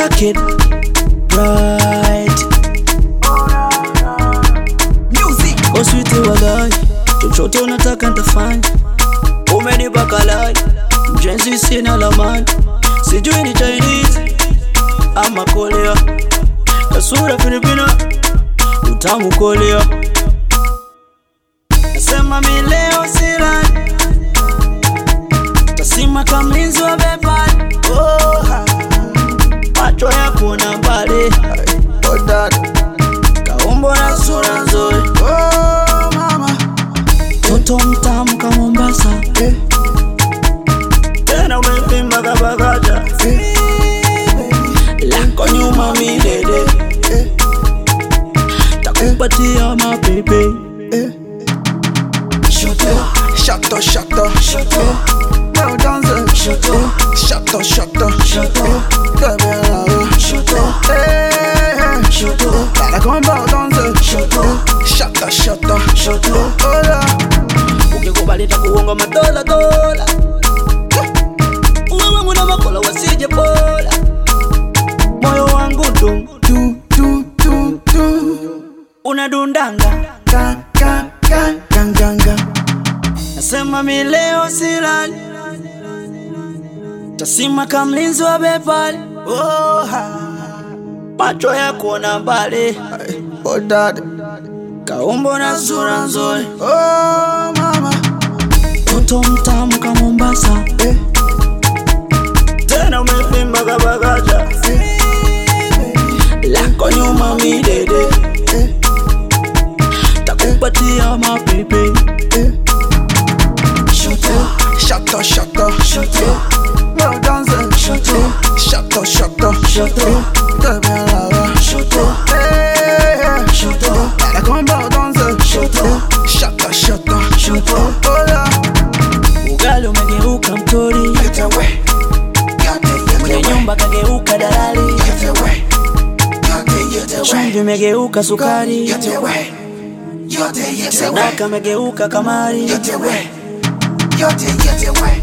Rocket Bright Music Oswiti walai, chochote unataka nitafanya. Umenipa kalai, mjenzi sina lamani. Sijui ni Chinese ama Korea, kasura Filipina, utamu Korea. Nasema mi leo silali, tasima kamlinzi wa bebali. Macho ya kuona mbali, kaumbo na sura nzuri. Mama, toto mtamu kama Mombasa, tena umepimba kabagaja. Lako nyuma milele, takupatia mapepe. Shut up, well done, shut up, baby, shut up, gotta come back down, shut up, hola. Ukikubali takuonga madola dola, uwe wangu na makola wasije pola. Moyo wangu du unadundanga Ganga. Nasema mi leo silali, tasima kamlinzi wa bebali. Macho ya kuona mbali, kaumbo na sura nzuri. Mama, toto mtamu kama Mombasa, tena umepimba kabagaja. Lako nyuma milele, takupatia mapepe. Shut up, well done, shut up, baby, gotta come back down, shut up, hola. Ugali umegeuka mtori, mwenye nyumba kageuka dalali. Chumvi umegeuka sukari, sadaka umegeuka kamari.